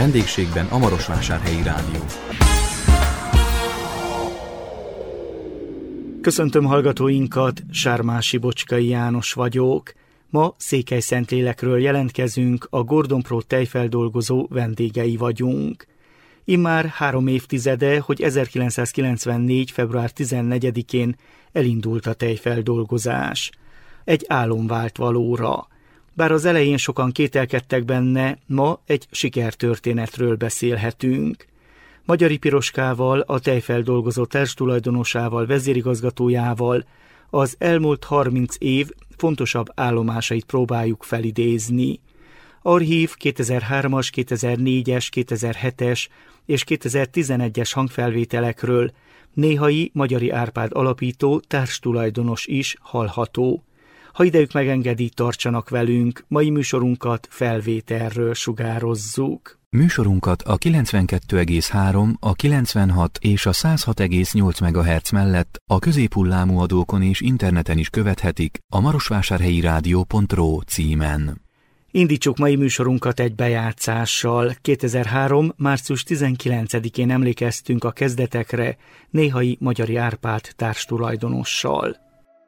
Vendégségben a Marosvásárhelyi Rádió. Köszöntöm hallgatóinkat, Sármási Bocskai János vagyok. Ma Székely-Szentlélekről jelentkezünk, a Gordon Pro tejfeldolgozó vendégei vagyunk. Immár 3 évtizede, hogy 1994. február 14-én elindult a tejfeldolgozás. Egy álom vált valóra. Bár az elején sokan kételkedtek benne, ma egy sikertörténetről beszélhetünk. Magyari Piroskával, a tejfeldolgozó társtulajdonosával, vezérigazgatójával az elmúlt 30 év fontosabb állomásait próbáljuk felidézni. Archív 2003-as, 2004-es, 2007-es és 2011-es hangfelvételekről néhai Magyari Árpád alapító társtulajdonos is hallható. Ha idejük megengedi, tartsanak velünk, mai műsorunkat felvételről sugározzuk. Műsorunkat a 92,3, a 96 és a 106,8 MHz mellett a középhullámú adókon és interneten is követhetik a marosvásárhelyirádió.ro címen. Indítsuk mai műsorunkat egy bejátszással. 2003. március 19-én emlékeztünk a kezdetekre néhai Magyari Árpád társtulajdonossal.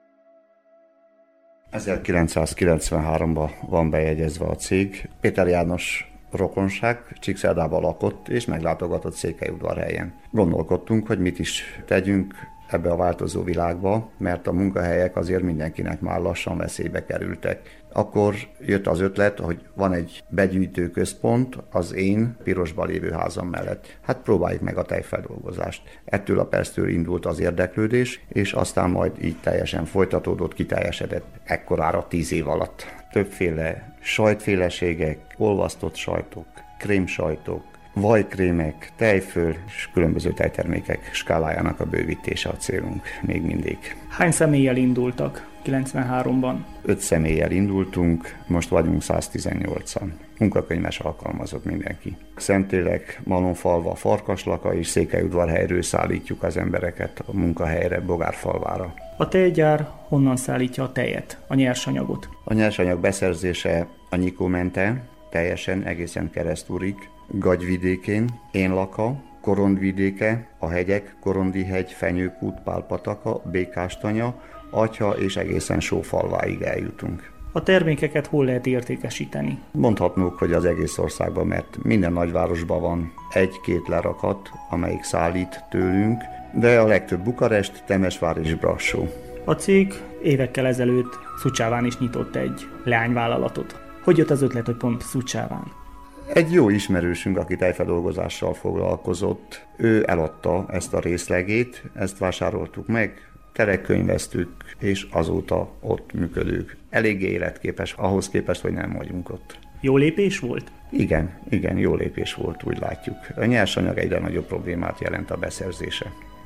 1993-ban van bejegyezve a cég. Péter János rokonság Csíkszerdában lakott és meglátogatott Székelyudvarhelyen. Gondolkodtunk, hogy mit is tegyünk ebbe a változó világba, mert a munkahelyek azért mindenkinek már lassan veszélybe kerültek. Akkor jött az ötlet, hogy van egy begyűjtőközpont az én Pirosban lévő házam mellett. Hát próbáljuk meg a tejfeldolgozást. Ettől a perctől indult az érdeklődés, és aztán majd így teljesen folytatódott, kiteljesedett ekkorára 10 év alatt. Többféle sajtféleségek, olvasztott sajtok, krémsajtok, vajkrémek, tejföl és különböző tejtermékek skálájának a bővítése a célunk még mindig. Hány személlyel indultak 93-ban? 5 személlyel indultunk, most vagyunk 118-an. Munkakönyves alkalmazott mindenki. Szentlélek, Malomfalva, Farkaslaka és Székelyudvarhelyről szállítjuk az embereket a munkahelyre, Bogárfalvára. A tejgyár honnan szállítja a tejet, a nyersanyagot? A nyersanyag beszerzése a Nyikómente, teljesen egészen Keresztúrig, Gagyvidékén, Énlaka, Korondvidéke, a hegyek, Korondihegy, Fenyőkút, Pálpataka, Békástanya, Atya és egészen Sófalváig eljutunk. A termékeket hol lehet értékesíteni? Mondhatnunk, hogy az egész országban, mert minden nagyvárosban van 1-2 lerakat, amelyik szállít tőlünk, de a legtöbb Bukarest, Temesvár és Brassó. A cég évekkel ezelőtt Szucsáván is nyitott egy leányvállalatot. Hogy jött az ötlet, hogy pont Szucsáván? Egy jó ismerősünk, aki tejfeldolgozással foglalkozott, ő eladta ezt a részlegét, ezt vásároltuk meg, terekkönyveztük, és azóta ott működünk. Eléggé életképes, ahhoz képest, hogy nem vagyunk ott. Jó lépés volt? Igen, jó lépés volt, úgy látjuk. A nyersanyag egyre nagyobb problémát jelent a beszerzése.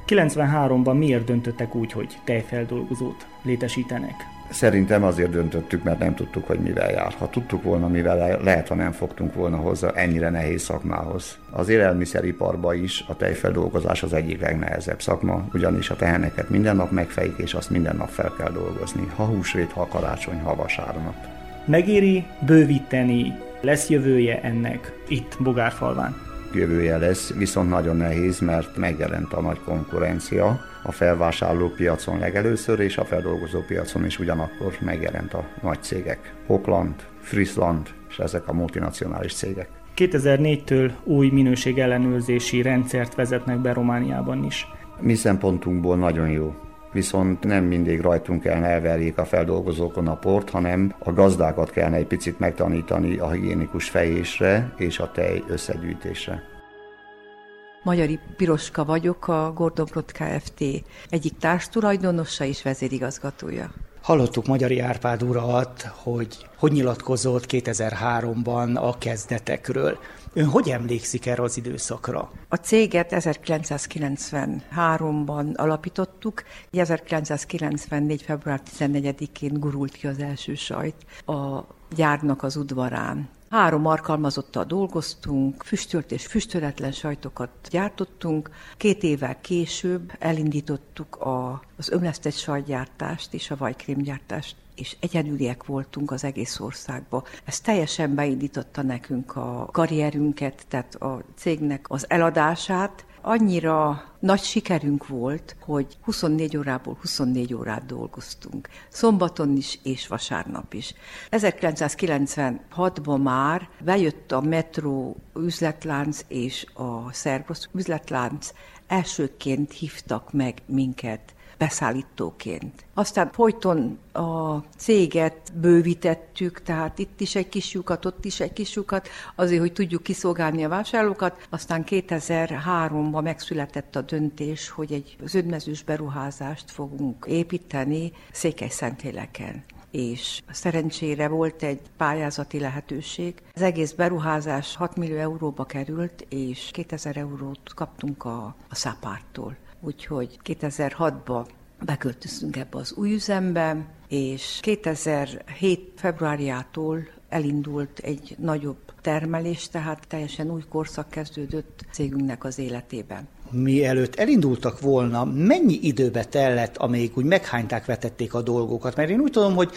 93-ban miért döntöttek úgy, hogy tejfeldolgozót létesítenek? Szerintem azért döntöttük, mert nem tudtuk, hogy mivel jár. Ha tudtuk volna, mivel lehet, ha nem fogtunk volna hozzá ennyire nehéz szakmához. Az élelmiszeriparban is a tejfeldolgozás az egyik legnehezebb szakma, ugyanis a teheneket minden nap megfejik, és azt minden nap fel kell dolgozni. Ha húsvét, ha karácsony, ha vasárnap. Megéri bővíteni? Lesz jövője ennek itt Bogárfalván? Jövője lesz, viszont nagyon nehéz, mert megjelent a nagy konkurencia. A felvásárló piacon legelőször, és a feldolgozó piacon is ugyanakkor megjelent a nagy cégek. Hochland, Friesland, és ezek a multinacionális cégek. 2004-től új minőségellenőrzési rendszert vezetnek be Romániában is. Mi szempontunkból nagyon jó. Viszont nem mindig rajtunk kellene elverjék a feldolgozókon a port, hanem a gazdákat kellene egy picit megtanítani a higiénikus fejésre és a tej összegyűjtésre. Magyari Piroska vagyok, a Gordon Pro Kft. Egyik társtulajdonosa és vezérigazgatója. Hallottuk Magyari Árpád urat, hogy nyilatkozott 2003-ban a kezdetekről. Ön hogy emlékszik erre az időszakra? A céget 1993-ban alapítottuk, 1994. február 14-én gurult ki az első sajt a gyárnak az udvarán. 3 alkalmazottal dolgoztunk, füstölt és füstöletlen sajtokat gyártottunk. 2 évvel később elindítottuk az ömlesztett sajtgyártást és a vajkrémgyártást, és egyedüliek voltunk az egész országban. Ez teljesen beindította nekünk a karrierünket, tehát a cégnek az eladását. Annyira nagy sikerünk volt, hogy 24 órából 24 órát dolgoztunk. Szombaton is és vasárnap is. 1996-ban már bejött a Metro üzletlánc és a Szervusz üzletlánc. Elsőként hívtak meg minket beszállítóként. Aztán folyton a céget bővítettük, tehát itt is egy kis lyukat, ott is egy kis lyukat, azért, hogy tudjuk kiszolgálni a vásárlókat. Aztán 2003-ban megszületett a döntés, hogy egy zöldmezős beruházást fogunk építeni Székelyszentéleken. És szerencsére volt egy pályázati lehetőség. Az egész beruházás 6 millió euróba került, és 2000 eurót kaptunk a SZAPÁRT-tól. Úgyhogy 2006-ban beköltöztünk ebbe az új üzembe, és 2007. februárjától elindult egy nagyobb termelés, tehát teljesen új korszak kezdődött cégünknek az életében. Mielőtt elindultak volna, mennyi időbe tellett, amíg úgy meghányták, vetették a dolgokat? Mert én úgy tudom, hogy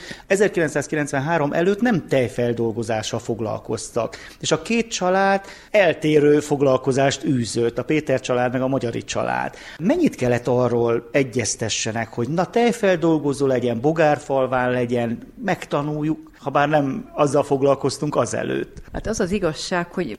1993 előtt nem tejfeldolgozással foglalkoztak, és a 2 család eltérő foglalkozást űzött, a Péter család meg a Magyari család. Mennyit kellett arról egyeztessenek, hogy na tejfeldolgozó legyen, bogárfalván legyen, megtanuljuk, ha bár nem azzal foglalkoztunk azelőtt. Hát az az igazság, hogy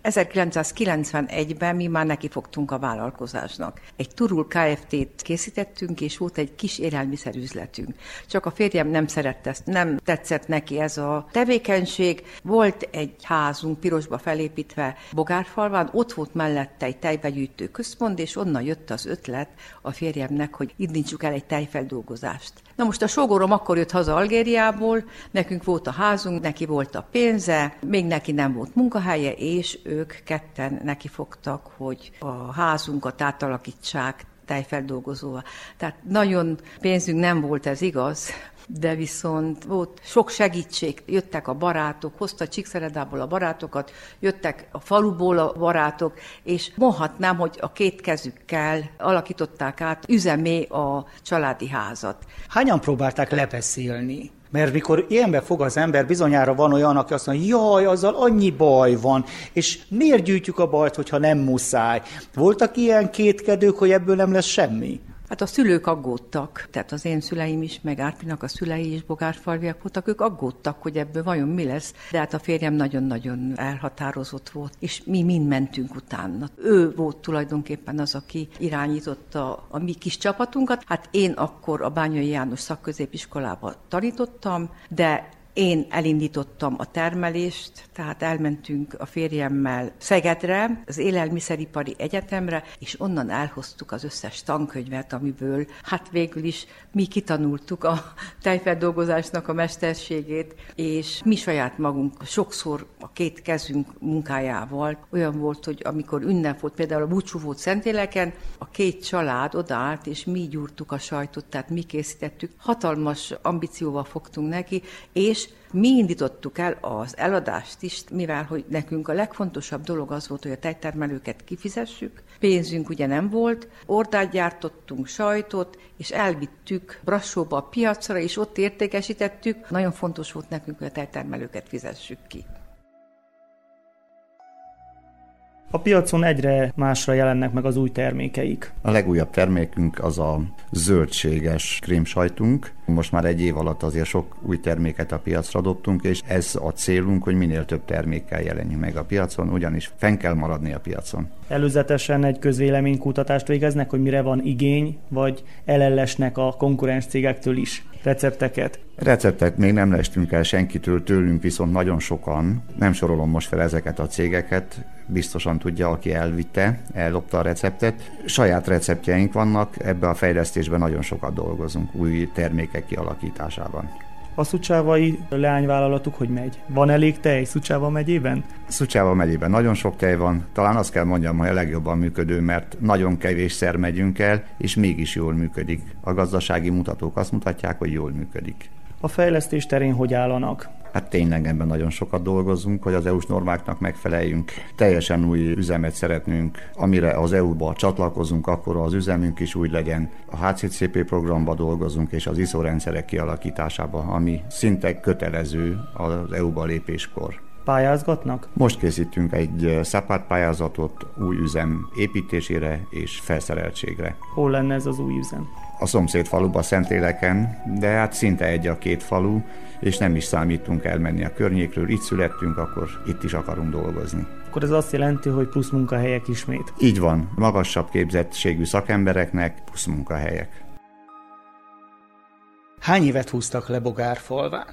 1991-ben mi már nekifogtunk a vállalkozásnak. Egy Turul Kft-t készítettünk, és volt egy kis élelmiszerüzletünk. Csak a férjem nem szerette ezt, nem tetszett neki ez a tevékenység. Volt egy házunk pirosba felépítve Bogárfalván, ott volt mellette egy tejbegyűjtő központ, és onnan jött az ötlet a férjemnek, hogy indítsuk el egy tejfeldolgozást. Na most a sógorom akkor jött haza Algériából, nekünk volt a házunk, neki volt a pénze, még neki nem volt munkahelye, és ők ketten nekifogtak, hogy a házunkat átalakítsák tejfeldolgozóval. Tehát nagyon pénzünk nem volt, ez igaz, de viszont volt sok segítség, jöttek a barátok, hozta Csíkszeredából a barátokat, jöttek a faluból a barátok, és mondhatnám, hogy a 2 kezükkel alakították át üzemé a családi házat. Hányan próbálták lebeszélni? Mert mikor ilyenbe fog az ember, bizonyára van olyan, aki azt mondja, jaj, azzal annyi baj van, és miért gyűjtjük a bajt, hogyha nem muszáj? Voltak ilyen kétkedők, hogy ebből nem lesz semmi? Hát a szülők aggódtak, tehát az én szüleim is, meg Árpinak a szülei is bogárfalviak voltak, ők aggódtak, hogy ebből vajon mi lesz, de hát a férjem nagyon-nagyon elhatározott volt, és mi mind mentünk utána. Ő volt tulajdonképpen az, aki irányította a mi kis csapatunkat. Hát én akkor a Bányai János Szakközépiskolában tanítottam, de én elindítottam a termelést, tehát elmentünk a férjemmel Szegedre, az Élelmiszeripari Egyetemre, és onnan elhoztuk az összes tankönyvet, amiből hát végül is mi kitanultuk a tejfeldolgozásnak a mesterségét, és mi saját magunk sokszor a 2 kezünk munkájával olyan volt, hogy amikor ünnep volt, például a búcsú volt Szentéleken, a 2 család odaállt, és mi gyúrtuk a sajtot, tehát mi készítettük. Hatalmas ambícióval fogtunk neki, és mi indítottuk el az eladást is, mivel hogy nekünk a legfontosabb dolog az volt, hogy a tejtermelőket kifizessük. Pénzünk ugye nem volt, ordát gyártottunk, sajtot, és elvittük Brassóba a piacra, és ott értékesítettük. Nagyon fontos volt nekünk, hogy a tejtermelőket fizessük ki. A piacon egyre másra jelennek meg az új termékeik. A legújabb termékünk az a zöldséges krémsajtunk. Most már 1 év alatt azért sok új terméket a piacra dobtunk, és ez a célunk, hogy minél több termékkel jelenjünk meg a piacon, ugyanis fenn kell maradni a piacon. Előzetesen egy közvéleménykutatást végeznek, hogy mire van igény, vagy elellesnek a konkurens cégektől is recepteket? Receptet még nem lestünk el senkitől, tőlünk viszont nagyon sokan, nem sorolom most fel ezeket a cégeket, biztosan tudja, aki elvitte, ellopta a receptet. Saját receptjeink vannak, ebbe a fejlesztésben nagyon sokat dolgozunk, új termékek kialakításában. A Szucsávai leányvállalatuk hogy megy? Van elég tej Szucsáva megyében? Szucsáva megyében nagyon sok tej van, talán azt kell mondjam, hogy a legjobban működő, mert nagyon kevésszer megyünk el, és mégis jól működik. A gazdasági mutatók azt mutatják, hogy jól működik. A fejlesztés terén hogy állanak? Hát tényleg ebben nagyon sokat dolgozunk, hogy az EU-s normáknak megfeleljünk. Teljesen új üzemet szeretnünk, amire az EU-ba csatlakozunk, akkor az üzemünk is úgy legyen. A HCCP programba dolgozunk, és az ISO rendszerek kialakításába, ami szinte kötelező az EU-ba lépéskor. Pályázgatnak? Most készítünk egy SAPARD pályázatot új üzem építésére és felszereltségre. Hol lenne ez az új üzem? A szomszéd faluban, Szentléleken, de hát szinte egy a két falu, és nem is számítunk elmenni a környékről. Itt születtünk, akkor itt is akarunk dolgozni. Akkor ez azt jelenti, hogy plusz munkahelyek ismét? Így van, magasabb képzettségű szakembereknek plusz munkahelyek. Hány évet húztak le Bogárfalván?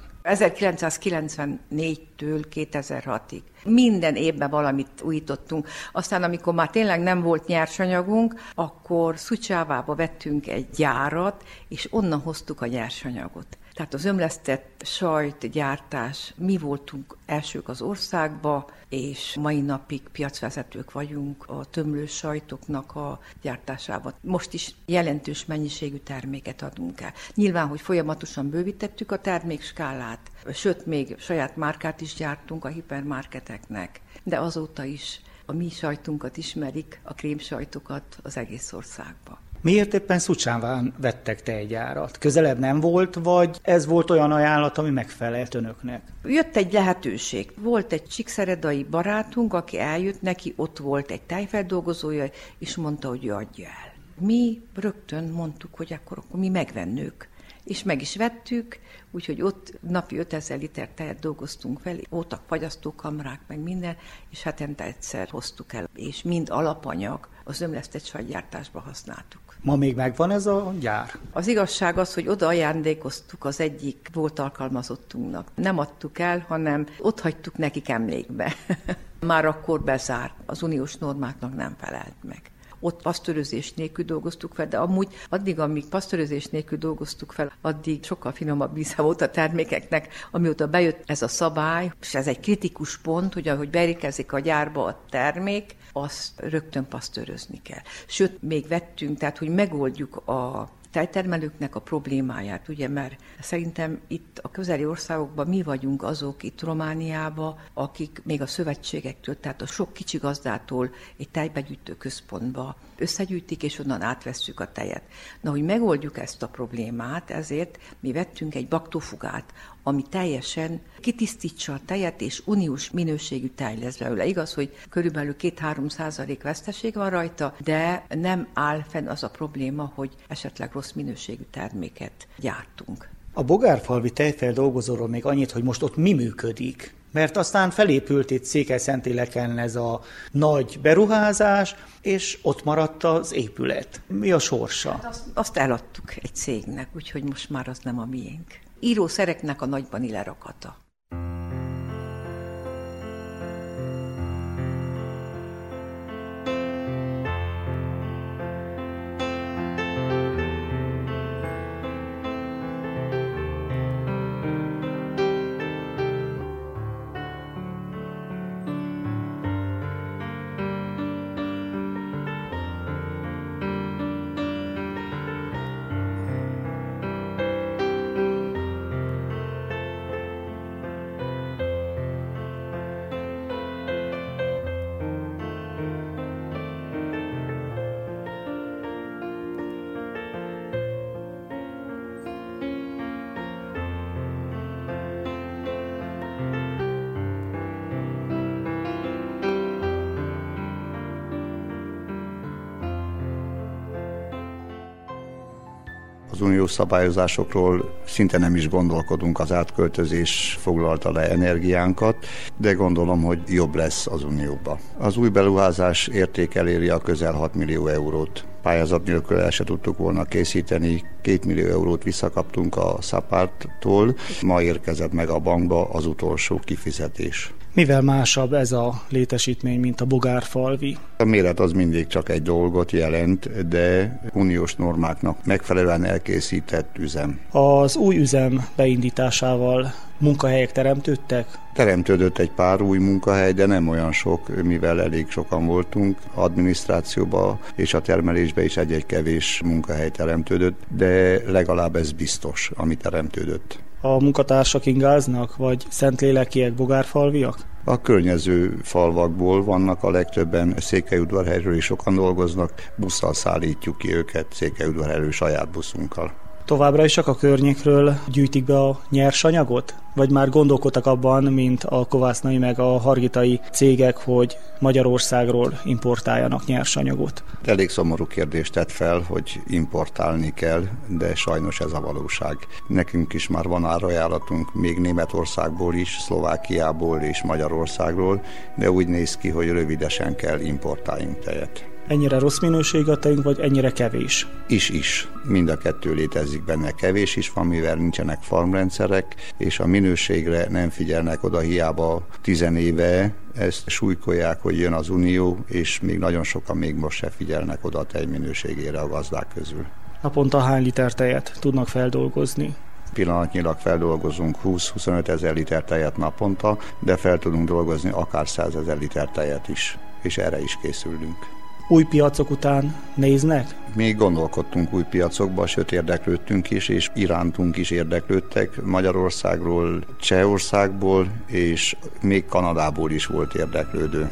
1994-től 2006-ig. Minden évben valamit újítottunk. Aztán, amikor már tényleg nem volt nyersanyagunk, akkor Szucsávába vettünk egy gyárat, és onnan hoztuk a nyersanyagot. Tehát az ömlesztett sajtgyártás, mi voltunk elsők az országba, és mai napig piacvezetők vagyunk a tömlős sajtoknak a gyártásában. Most is jelentős mennyiségű terméket adunk el. Nyilván, hogy folyamatosan bővítettük a termékskálát, sőt, még saját márkát is gyártunk a hipermarketeknek, de azóta is a mi sajtunkat ismerik, a krémsajtokat az egész országban. Miért éppen Szucsáván vettek tejgyárat? Közelebb nem volt, vagy ez volt olyan ajánlat, ami megfelelt önöknek? Jött egy lehetőség. Volt egy csíkszeredai barátunk, aki eljött, neki ott volt egy tejfeldolgozója, és mondta, hogy adja el. Mi rögtön mondtuk, hogy akkor mi megvennük. És meg is vettük, úgyhogy ott napi 5000 liter tejet dolgoztunk fel, voltak fagyasztókamrák, meg minden, és hetente egyszer hoztuk el, és mind alapanyag az ömlesztett sajtgyártásba használtuk. Ma még megvan ez a gyár? Az igazság az, hogy oda ajándékoztuk az egyik volt alkalmazottunknak. Nem adtuk el, hanem ott hagytuk nekik emlékbe. Már akkor bezárt, az uniós normáknak nem felelt meg. Ott pasztőrözés nélkül dolgoztuk fel, de amúgy addig, amíg pasztőrözés nélkül dolgoztuk fel, addig sokkal finomabb íze volt a termékeknek, amióta bejött ez a szabály, és ez egy kritikus pont, hogy ahogy beérkezik a gyárba a termék, azt rögtön pasztőrözni kell. Sőt, még vettünk, tehát hogy megoldjuk a tejtermelőknek a problémáját, ugye, mert szerintem itt a közeli országokban mi vagyunk azok itt Romániában, akik még a szövetségektől, tehát a sok kicsi gazdától egy tejbegyűjtő központba összegyűjtik, és onnan átvesszük a tejet. Na, hogy megoldjuk ezt a problémát, ezért mi vettünk egy baktófugát, ami teljesen kitisztítsa a tejet, és uniós minőségű tej lesz belőle. Igaz, hogy körülbelül 2-3% veszteség van rajta, de nem áll fenn az a probléma, hogy esetleg rossz minőségű terméket gyártunk. A Bogárfalvi tejfeldolgozóról még annyit, hogy most ott mi működik? Mert aztán felépült itt Székely-Szentéleken ez a nagy beruházás, és ott maradt az épület. Mi a sorsa? Hát azt eladtuk egy cégnek, úgyhogy most már az nem a miénk. Írószereknek a nagybani lerakata. Az uniós szabályozásokról szinte nem is gondolkodunk, az átköltözés foglalta le energiánkat, de gondolom, hogy jobb lesz az unióba. Az új beruházás érték eléri a közel 6 millió eurót. Pályázat nélkül el se tudtuk volna készíteni, 2 millió eurót visszakaptunk a SAPARD-tól, ma érkezett meg a bankba az utolsó kifizetés. Mivel másabb ez a létesítmény, mint a Bogárfalvi? A méret az mindig csak egy dolgot jelent, de uniós normáknak megfelelően elkészített üzem. Az új üzem beindításával munkahelyek teremtődtek? Teremtődött egy pár új munkahely, de nem olyan sok, mivel elég sokan voltunk. Adminisztrációba és a termelésbe is egy-egy kevés munkahely teremtődött, de legalább ez biztos, ami teremtődött. A munkatársak ingáznak, vagy szentlélekiek, bogárfalviak? A környező falvakból vannak, a legtöbben Székelyudvarhelyről is sokan dolgoznak, busszal szállítjuk ki őket, Székelyudvarhelyről saját buszunkkal. Továbbra is csak a környékről gyűjtik be a nyersanyagot? Vagy már gondolkodtak abban, mint a kovásznai meg a hargitai cégek, hogy Magyarországról importáljanak nyersanyagot? Elég szomorú kérdést tett fel, hogy importálni kell, de sajnos ez a valóság. Nekünk is már van árajánlatunk még Németországból is, Szlovákiából és Magyarországról, de úgy néz ki, hogy rövidesen kell importáljunk tejet. Ennyire rossz minőség a tejünk, vagy ennyire kevés? Is. Mind a kettő létezik benne. Kevés is van, mivel nincsenek farmrendszerek, és a minőségre nem figyelnek oda, hiába 10 éve ezt súlykolják, hogy jön az Unió, és még nagyon sokan még most se figyelnek oda a tej minőségére a gazdák közül. Naponta hány liter tejet tudnak feldolgozni? Pillanatnyilag feldolgozunk 20-25 ezer liter tejet naponta, de fel tudunk dolgozni akár 100 000 liter tejet is, és erre is készülünk. Új piacok után néznek? Mi gondolkodtunk új piacokba, sőt érdeklődtünk is, és irántunk is érdeklődtek. Magyarországról, Csehországból, és még Kanadából is volt érdeklődő.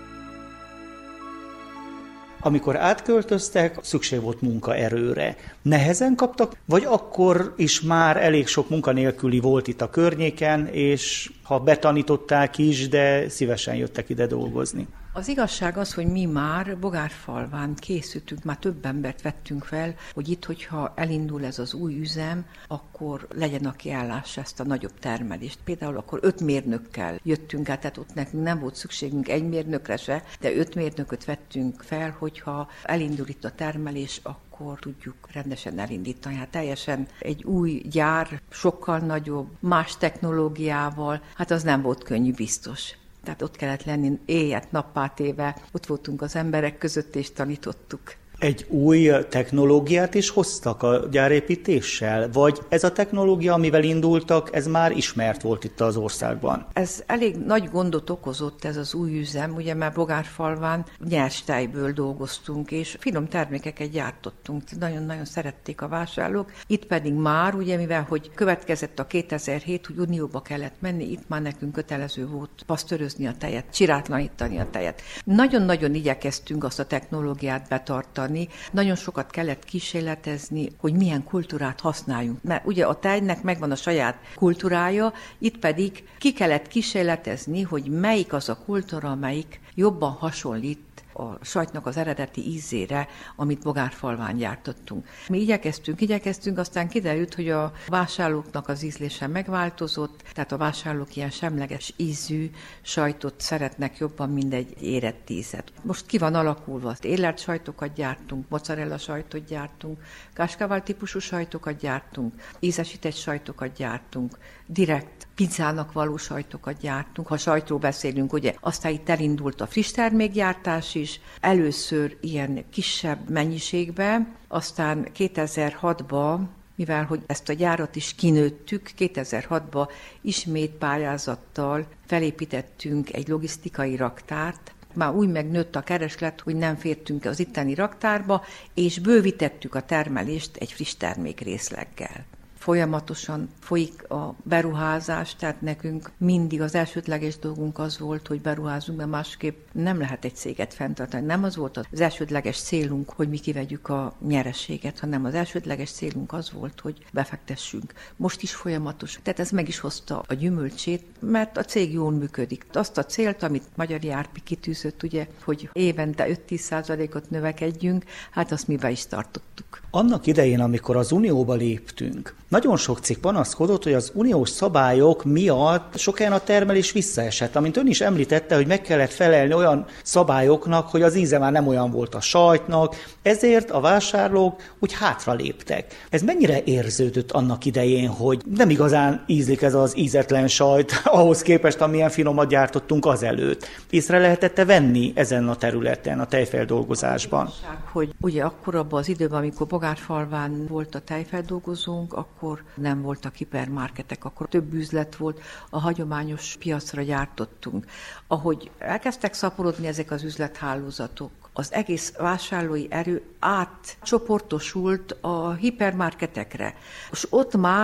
Amikor átköltöztek, szükség volt munkaerőre. Nehezen kaptak, vagy akkor is már elég sok munkanélküli volt itt a környéken, és ha betanították is, de szívesen jöttek ide dolgozni? Az igazság az, hogy mi már Bogárfalván készültünk, már több embert vettünk fel, hogy itt, hogyha elindul ez az új üzem, akkor legyen, aki ellássa ezt a nagyobb termelést. Például akkor 5 mérnökkel jöttünk át, tehát ott nekünk nem volt szükségünk 1 mérnökre se, de 5 mérnököt vettünk fel, hogyha elindul itt a termelés, akkor tudjuk rendesen elindítani. Hát teljesen egy új gyár, sokkal nagyobb, más technológiával, hát az nem volt könnyű, biztos. Tehát ott kellett lenni éjjel nappá téve, ott voltunk az emberek között és tanítottuk. Egy új technológiát is hoztak a gyárépítéssel? Vagy ez a technológia, amivel indultak, ez már ismert volt itt az országban? Ez elég nagy gondot okozott ez az új üzem, ugye már Bogárfalván nyers tejből dolgoztunk, és finom termékeket gyártottunk. Nagyon-nagyon szerették a vásárlók. Itt pedig már, ugye mivel hogy következett a 2007, hogy unióba kellett menni, itt már nekünk kötelező volt pasztörözni a tejet, csirátlanítani a tejet. Nagyon-nagyon igyekeztünk azt a technológiát betartani. Nagyon sokat kellett kísérletezni, hogy milyen kultúrát használjunk. Mert ugye a tejnek megvan a saját kultúrája, itt pedig ki kellett kísérletezni, hogy melyik az a kultúra, amelyik jobban hasonlít a sajtnak az eredeti ízére, amit Bogárfalván gyártottunk. Mi igyekeztünk, aztán kiderült, hogy a vásárlóknak az ízlése megváltozott, tehát a vásárlók ilyen semleges ízű sajtot szeretnek jobban, mint egy érett ízet. Most ki van alakulva, élert sajtokat gyártunk, mozzarella sajtot gyártunk, Káskával típusú sajtokat gyártunk, ízesített sajtokat gyártunk, direkt pizzának való sajtokat gyártunk, ha sajtról beszélünk, ugye, aztán itt elindult a friss termékgyártás is, először ilyen kisebb mennyiségben, aztán 2006-ban, mivel hogy ezt a gyárat is kinőttük, 2006-ban ismét pályázattal felépítettünk egy logisztikai raktárt, már úgy megnőtt a kereslet, hogy nem fértünk az itteni raktárba, és bővítettük a termelést egy friss termékrészleggel. Folyamatosan folyik a beruházás, tehát nekünk mindig az elsődleges dolgunk az volt, hogy beruházunk, mert másképp nem lehet egy céget fenntartani. Nem az volt az elsődleges célunk, hogy mi kivegyük a nyereséget, hanem az elsődleges célunk az volt, hogy befektessünk. Most is folyamatos. Tehát ez meg is hozta a gyümölcsét, mert a cég jól működik. Azt a célt, amit Magyari Árpi kitűzött, ugye, hogy évente 5-10%-ot növekedjünk, hát azt mi be is tartottuk. Annak idején, amikor az Unióba léptünk, nagyon sok cég panaszkodott, hogy az uniós szabályok miatt sok helyen a termelés visszaesett. Amint ön is említette, hogy meg kellett felelni olyan szabályoknak, hogy az íze már nem olyan volt a sajtnak, ezért a vásárlók úgy hátra léptek. Ez mennyire érződött annak idején, hogy nem igazán ízlik ez az ízetlen sajt, ahhoz képest, amilyen finomat gyártottunk azelőtt. Észre lehetett venni ezen a területen, a tejfeldolgozásban? Hogy ugye akkor abban az időben, amikor Bogárfalván volt a tejfeldolgozónk, akkor nem voltak hipermarketek, akkor több üzlet volt, a hagyományos piacra gyártottunk. Ahogy elkezdtek szaporodni ezek az üzlethálózatok, az egész vásárlói erő átcsoportosult a hipermarketekre. És ott már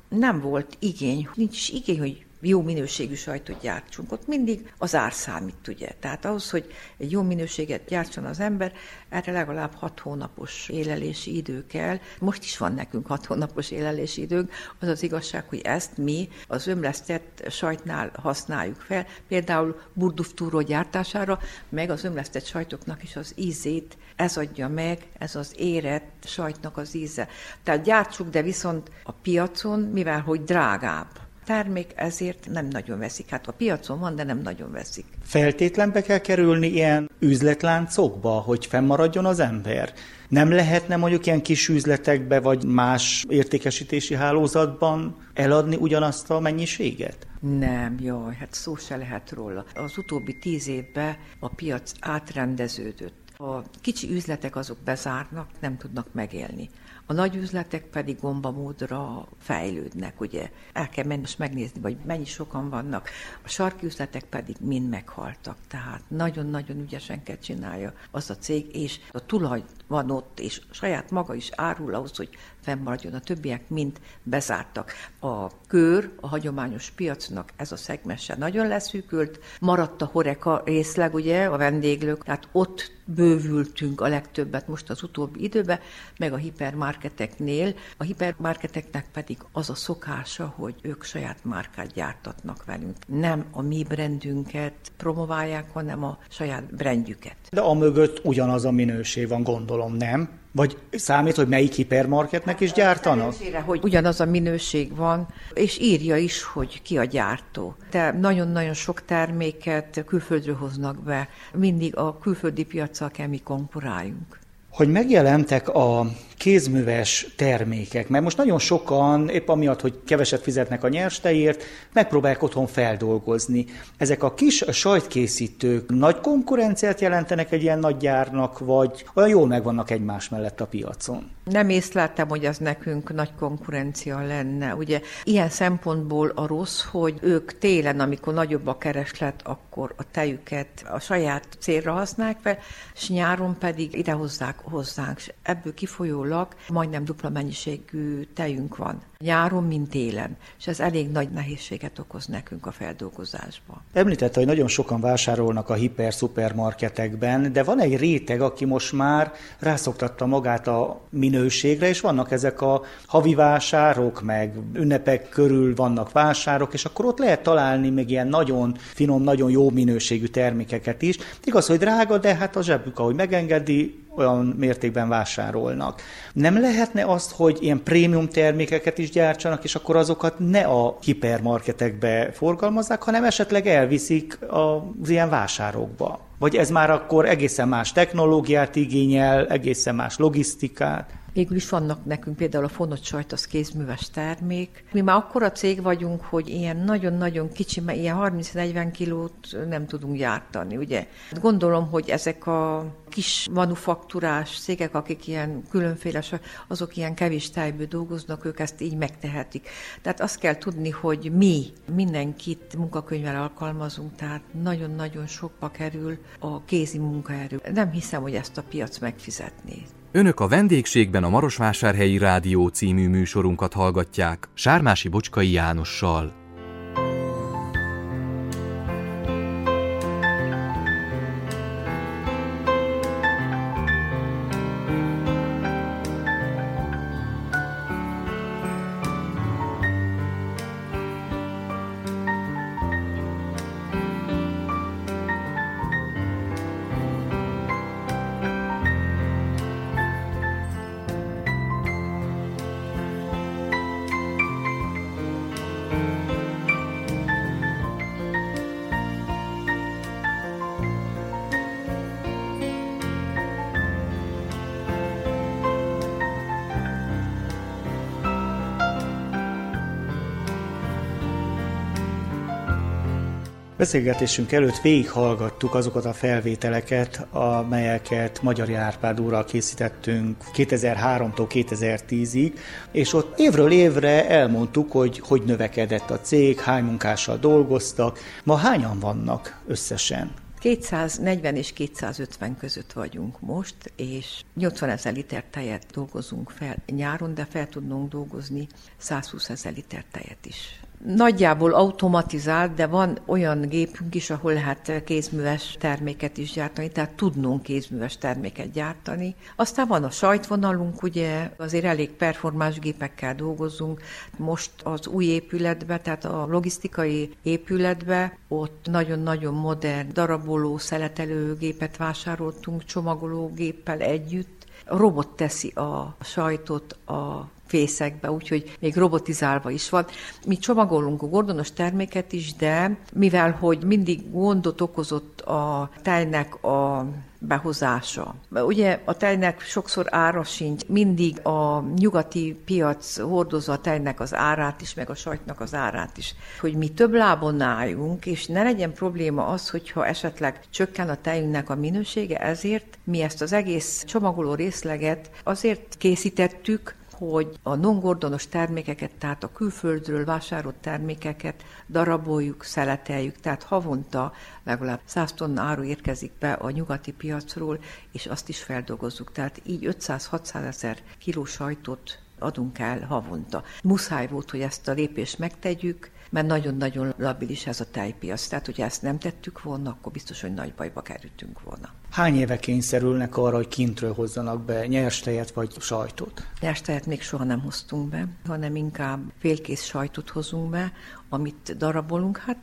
nem volt igény, nincs is igény, hogy jó minőségű sajtot gyártsunk. Ott mindig az ár számít, ugye. Tehát ahhoz, hogy egy jó minőséget gyártson az ember, erre legalább 6 hónapos élelési idő kell. Most is van nekünk 6 hónapos élelési időnk. Az az igazság, hogy ezt mi az ömlesztett sajtnál használjuk fel, például burduftúró gyártására, meg az ömlesztett sajtoknak is az ízét, ez adja meg, ez az érett sajtnak az íze. Tehát gyártsuk, de viszont a piacon, mivel hogy drágább termék, ezért nem nagyon veszik. Hát a piacon van, de nem nagyon veszik. Feltétlenbe kell kerülni ilyen üzletláncokba, hogy fennmaradjon az ember? Nem lehetne mondjuk ilyen kis üzletekbe, vagy más értékesítési hálózatban eladni ugyanazt a mennyiséget? Nem, jaj, hát szó se lehet róla. Az utóbbi 10 évben a piac átrendeződött. A kicsi üzletek azok bezárnak, nem tudnak megélni. A nagy üzletek pedig gombamódra fejlődnek, ugye. El kell menni és megnézni, vagy mennyi sokan vannak. A sarki üzletek pedig mind meghaltak. Tehát nagyon-nagyon ügyesen kell csinálja az a cég, és a tulaj van ott, és saját maga is árul ahhoz, hogy fennmaradjon. A többiek mind bezártak. A kör, a hagyományos piacnak ez a szegmense nagyon leszűkült. Maradt a HoReCa részleg, ugye, a vendéglők, tehát ott bővültünk a legtöbbet most az utóbbi időben, meg a hipermarketeknél. A hipermarketeknek pedig az a szokása, hogy ők saját márkát gyártatnak velünk. Nem a mi brandünket promoválják, hanem a saját brandjüket. De amögött ugyanaz a minőség van, gondolom, nem? Vagy számít, hogy melyik hipermarketnek is gyártanak? Szerencsére, hogy ugyanaz a minőség van, és írja is, hogy ki a gyártó. De nagyon-nagyon sok terméket külföldről hoznak be. Mindig a külföldi piaccal kell mi konkuráljunk. Hogy megjelentek a kézműves termékek, mert most nagyon sokan, épp amiatt, hogy keveset fizetnek a nyerstejért, megpróbálják otthon feldolgozni. Ezek a kis sajtkészítők nagy konkurenciát jelentenek egy ilyen nagy gyárnak, vagy olyan jól megvannak egymás mellett a piacon? Nem észleltem, hogy ez nekünk nagy konkurencia lenne. Ugye ilyen szempontból a rossz, hogy ők télen, amikor nagyobb a kereslet, akkor a tejüket a saját célra használják fel, és nyáron pedig idehozzák hozzánk. És ebből kifolyólag majdnem dupla mennyiségű tejünk van. Nyáron, mint télen. És ez elég nagy nehézséget okoz nekünk a feldolgozásban. Említette, hogy nagyon sokan vásárolnak a hiper-szupermarketekben, de van egy réteg, aki most már rászoktatta magát a minőségre, és vannak ezek a havi vásárok, meg ünnepek körül vannak vásárok, és akkor ott lehet találni még ilyen nagyon finom, nagyon jó minőségű termékeket is. Igaz, hogy drága, de hát a zsebük, ahogy megengedi, olyan mértékben vásárolnak. Nem lehetne azt, hogy ilyen prémium termékeket is gyártsanak, és akkor azokat ne a hipermarketekbe forgalmazzák, hanem esetleg elviszik az ilyen vásárokba? Vagy ez már akkor egészen más technológiát igényel, egészen más logisztikát? Végül is vannak nekünk például a fonott sajt, az kézműves termék. Mi már akkora cég vagyunk, hogy ilyen nagyon-nagyon kicsi, mert ilyen 30-40 kilót nem tudunk gyártani, ugye? Gondolom, hogy ezek a kis manufaktúrás cégek, akik ilyen különféle, azok ilyen kevés tejből dolgoznak, ők ezt így megtehetik. Tehát azt kell tudni, hogy mi mindenkit munkakönyvvel alkalmazunk, tehát nagyon-nagyon sokba kerül a kézi munkaerő. Nem hiszem, hogy ezt a piac megfizetné. Önök a vendégségben a Marosvásárhelyi Rádió című műsorunkat hallgatják Sármási Bocskai Jánossal. Beszélgetésünk előtt végighallgattuk azokat a felvételeket, amelyeket Magyari Árpád úrral készítettünk 2003-tól 2010-ig, és ott évről évre elmondtuk, hogy növekedett a cég, hány munkással dolgoztak. Ma hányan vannak összesen? 240 és 250 között vagyunk most, és 80 000 liter tejet dolgozunk fel nyáron, de fel tudnunk dolgozni 120 000 liter tejet is. Nagyjából automatizált, de van olyan gépünk is, ahol lehet kézműves terméket is gyártani, tehát tudnunk kézműves terméket gyártani. Aztán van a sajtvonalunk, ugye azért elég performás gépekkel dolgozunk. Most az új épületbe, tehát a logisztikai épületbe, ott nagyon-nagyon modern daraboló, szeletelőgépet vásároltunk csomagológéppel együtt. A robot teszi a sajtot a fészekbe, úgyhogy még robotizálva is van. Mi csomagolunk a gordonos terméket is, de mivel hogy mindig gondot okozott a tejnek a behozása. Ugye a tejnek sokszor ára sincs, mindig a nyugati piac hordozza a tejnek az árát is, meg a sajtnak az árát is. Hogy mi több lábon álljunk, és ne legyen probléma az, hogyha esetleg csökken a tejünknek a minősége, ezért mi ezt az egész csomagoló részleget azért készítettük, hogy a non-gordonos termékeket, tehát a külföldről vásárolt termékeket daraboljuk, szeleteljük, tehát havonta legalább 100 tonna áru érkezik be a nyugati piacról, és azt is feldolgozzuk. Tehát így 500-600 ezer kiló sajtot adunk el havonta. Muszáj volt, hogy ezt a lépést megtegyük, mert nagyon-nagyon labilis ez a tejpiac. Tehát, hogyha ezt nem tettük volna, akkor biztos, hogy nagy bajba kerültünk volna. Hány éve kényszerülnek arra, hogy kintről hozzanak be nyers tejet vagy sajtot? Nyers tejet még soha nem hoztunk be, hanem inkább félkész sajtot hozunk be, amit darabolunk. Hát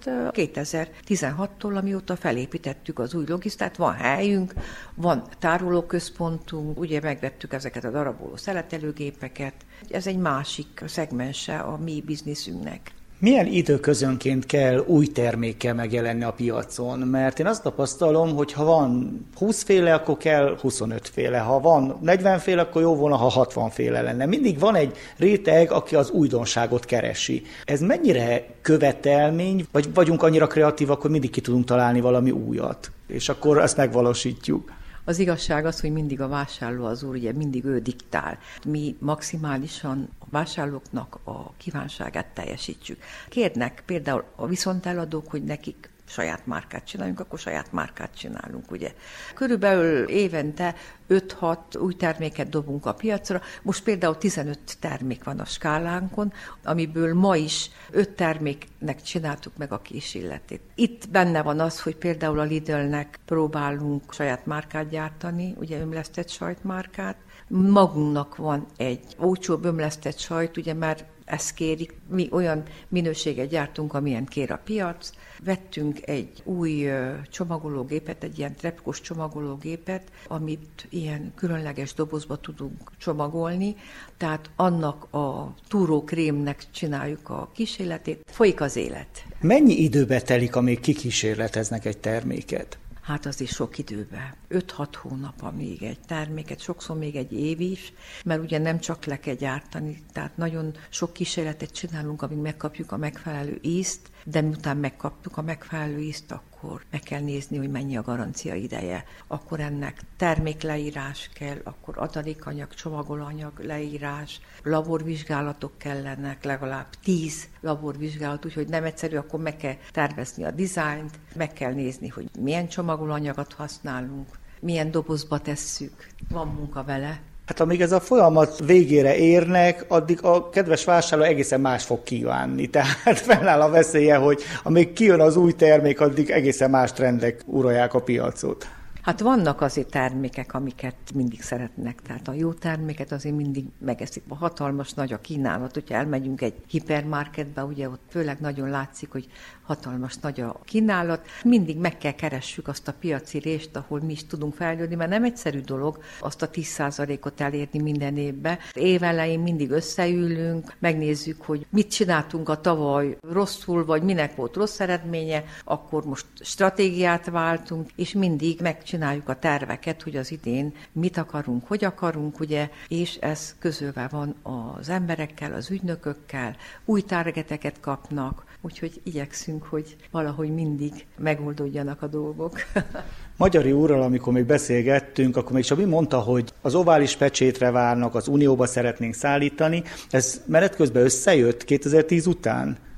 2016-tól, amióta felépítettük az új logisztát, van helyünk, van tárolóközpontunk, ugye megvettük ezeket a daraboló szeletelőgépeket. Ez egy másik szegmense a mi bizniszünknek. Milyen időközönként kell új termékkel megjelenni a piacon? Mert én azt tapasztalom, hogy ha van 20 féle, akkor kell 25 féle. Ha van 40 féle, akkor jó volna, ha 60 féle lenne. Mindig van egy réteg, aki az újdonságot keresi. Ez mennyire követelmény, vagy vagyunk annyira kreatívak, hogy mindig ki tudunk találni valami újat, és akkor ezt megvalósítjuk? Az igazság az, hogy mindig a vásárló az úr, ugye mindig ő diktál. Mi maximálisan a vásárlóknak a kívánságát teljesítsük. Kérnek például a viszonteladók, hogy nekik saját márkát csináljunk, akkor saját márkát csinálunk, ugye. Körülbelül évente 5-6 új terméket dobunk a piacra. Most például 15 termék van a skálánkon, amiből ma is 5 terméknek csináltuk meg a kísérletét. Itt benne van az, hogy például a Lidlnek próbálunk saját márkát gyártani, ugye ömlesztett sajtmárkát. Magunknak van egy olcsóbb ömlesztett sajt, ugye már ezt kérik, mi olyan minőséget gyártunk, amilyen kér a piac. Vettünk egy új csomagológépet, egy ilyen trepkos csomagológépet, amit ilyen különleges dobozba tudunk csomagolni, tehát annak a túrókrémnek csináljuk a kísérletét. Folyik az élet. Mennyi időbe telik, amíg kikísérleteznek egy terméket? Hát az is sok időbe. 5-6 hónap, amíg egy terméket, sokszor még egy év is, mert ugye nem csak le kell gyártani, tehát nagyon sok kísérletet csinálunk, amíg megkapjuk a megfelelő ízt, de miután megkaptuk a megfelelő ízt, akkor meg kell nézni, hogy mennyi a garancia ideje. Akkor ennek termékleírás kell, akkor adalékanyag, csomagolóanyag leírás, laborvizsgálatok kellenek, legalább 10 laborvizsgálat, úgyhogy nem egyszerű, akkor meg kell tervezni a dizájnt, meg kell nézni, hogy milyen csomagolóanyagot használunk, milyen dobozba tesszük, van munka vele. Hát amíg ez a folyamat végére érnek, addig a kedves vásárló egészen más fog kívánni. Tehát fennáll a veszélye, hogy amíg kijön az új termék, addig egészen más trendek uralják a piacot. Hát vannak azért termékek, amiket mindig szeretnek, tehát a jó terméket azért mindig megeszik. A hatalmas nagy a kínálat, hogyha elmegyünk egy hipermarketbe, ugye ott főleg nagyon látszik, hogy hatalmas nagy a kínálat. Mindig meg kell keressük azt a piaci részt, ahol mi is tudunk fejlődni, mert nem egyszerű dolog azt a 10%-ot elérni minden évben. Évelején mindig összeülünk, megnézzük, hogy mit csináltunk a tavaly rosszul, vagy minek volt rossz eredménye, akkor most stratégiát váltunk, és mindig megcsináljuk a terveket, hogy az idén mit akarunk, hogy akarunk, ugye, és ez közölve van az emberekkel, az ügynökökkel, új targeteket kapnak, úgyhogy igyekszünk, hogy valahogy mindig megoldódjanak a dolgok. Magyari úrral, amikor még beszélgettünk, akkor még Csabi mondta, hogy az ovális pecsétre várnak, az Unióba szeretnénk szállítani. Ez menet közben összejött 2010 után?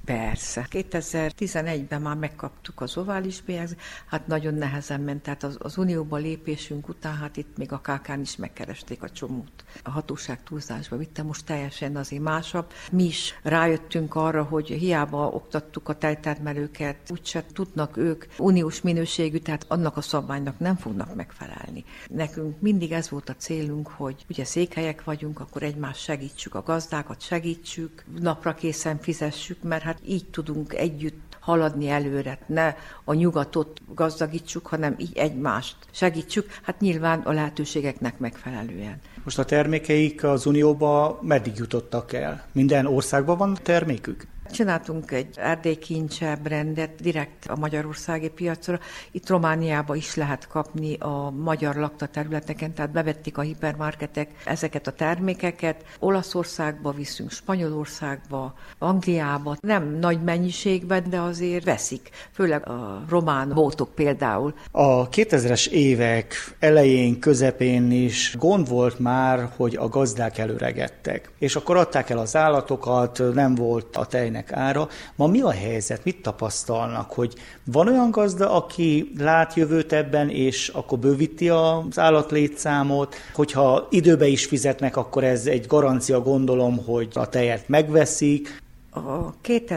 Persze. 2011-ben már megkaptuk az ovális bélyegzést, hát nagyon nehezen ment, tehát az unióba lépésünk után, hát itt még a KK-n is megkeresték a csomót. A hatóság túlzásba vitte, most teljesen azért másabb. Mi is rájöttünk arra, hogy hiába oktattuk a tejtermelőket, úgyse tudnak ők uniós minőségű, tehát annak a szabványnak nem fognak megfelelni. Nekünk mindig ez volt a célunk, hogy ugye székhelyek vagyunk, akkor egymást segítsük, a gazdákat segítsük, napra készen fizessük, mert hát így tudunk együtt haladni előre, ne a nyugatot gazdagítsuk, hanem így egymást segítsük, hát nyilván a lehetőségeknek megfelelően. Most a termékeik az Unióba meddig jutottak el? Minden országban van termékük? Csináltunk egy erdélykincse brandet direkt a magyarországi piacra. Itt Romániába is lehet kapni a magyar lakta területeken, tehát bevették a hipermarketek ezeket a termékeket. Olaszországba viszünk, Spanyolországba, Angliába. Nem nagy mennyiségben, de azért veszik. Főleg a román boltok például. A 2000-es évek elején, közepén is gond volt már, hogy a gazdák előregedtek. És akkor adták el az állatokat, nem volt a tejnek ára. Ma mi a helyzet? Mit tapasztalnak? Hogy van olyan gazda, aki lát jövőt ebben, és akkor bővíti az állatlétszámot, hogyha időbe is fizetnek, akkor ez egy garancia, gondolom, hogy a tejet megveszik. A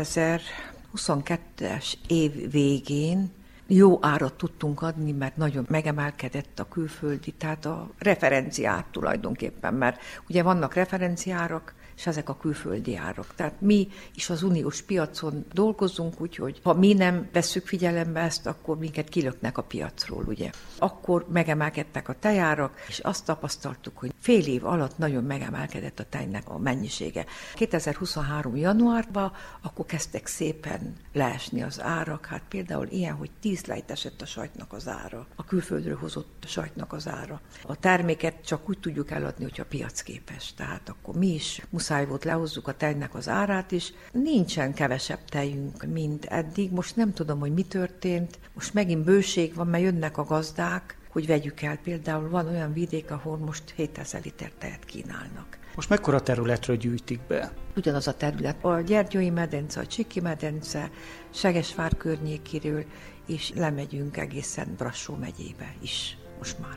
2022-es év végén jó árat tudtunk adni, mert nagyon megemelkedett a külföldi, tehát a referenciák tulajdonképpen, mert ugye vannak referenciárak, és ezek a külföldi árak. Tehát mi is az uniós piacon dolgozunk, úgyhogy ha mi nem vesszük figyelembe ezt, akkor minket kilöknek a piacról, ugye. Akkor megemelkedtek a tejárak, és azt tapasztaltuk, hogy fél év alatt nagyon megemelkedett a tejnek a mennyisége. 2023. januárban akkor kezdtek szépen leesni az árak, hát például ilyen, hogy 10 lejt esett a sajtnak az ára, a külföldről hozott sajtnak az ára. A terméket csak úgy tudjuk eladni, hogyha piacképes, tehát akkor mi is muszáj volt lehozzuk a tejnek az árát is. Nincsen kevesebb tejünk, mint eddig. Most nem tudom, hogy mi történt. Most megint bőség van, mert jönnek a gazdák, hogy vegyük el. Például van olyan vidék, ahol most 7000 liter tejet kínálnak. Most mekkora területről gyűjtik be? Ugyanaz a terület. A Gyergyói medence, a Csiki medence, Segesvár környékéről, és lemegyünk egészen Brassó megyébe is most már.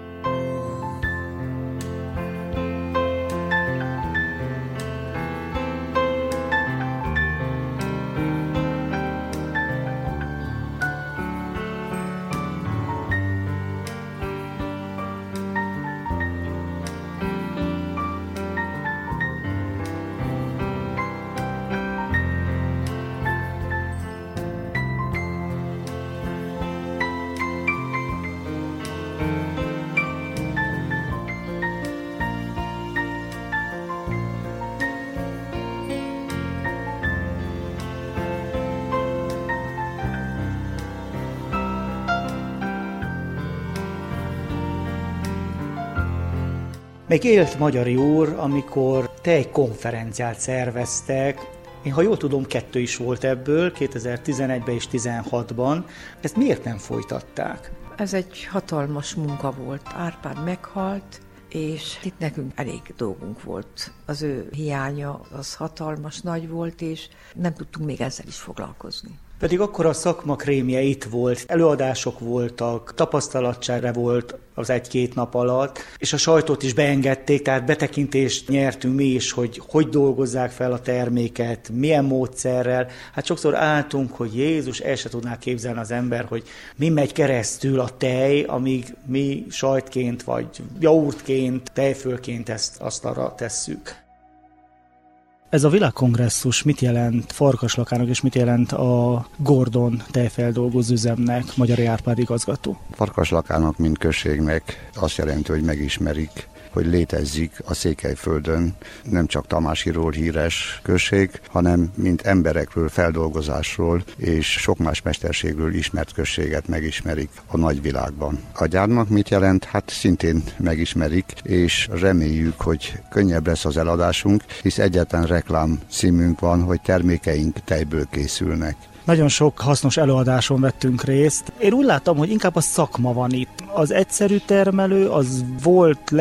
Még élt Magyari úr, amikor tejkonferenciát szerveztek. Én, ha jól tudom, 2 is volt ebből, 2011-ben és 2016-ban. Ezt miért nem folytatták? Ez egy hatalmas munka volt. Árpád meghalt, és itt nekünk elég dolgunk volt. Az ő hiánya az hatalmas nagy volt, és nem tudtunk még ezzel is foglalkozni. Pedig akkor a szakma krémje itt volt, előadások voltak, tapasztalatcsára volt az 1-2 nap alatt, és a sajtót is beengedték, tehát betekintést nyertünk mi is, hogy dolgozzák fel a terméket, milyen módszerrel. Hát sokszor álltunk, hogy Jézus, el se tudná képzelni az ember, hogy mi megy keresztül a tej, amíg mi sajtként, vagy jaurtként, tejfölként ezt asztalra tesszük. Ez a világkongresszus mit jelent Farkaslakának, és mit jelent a Gordon tejfeldolgozó üzemnek, Magyari Árpád igazgató? Farkaslakának, mint községnek azt jelenti, hogy megismerik, hogy létezik a Székelyföldön nem csak Tamásiról híres község, hanem mint emberekről, feldolgozásról és sok más mesterségről ismert községet megismerik a nagyvilágban. A gyárnak mit jelent? Hát szintén megismerik, és reméljük, hogy könnyebb lesz az eladásunk, hisz egyetlen reklám címünk van, hogy termékeink tejből készülnek. Nagyon sok hasznos előadáson vettünk részt. Én úgy láttam, hogy inkább a szakma van itt. Az egyszerű termelő az volt, lesz,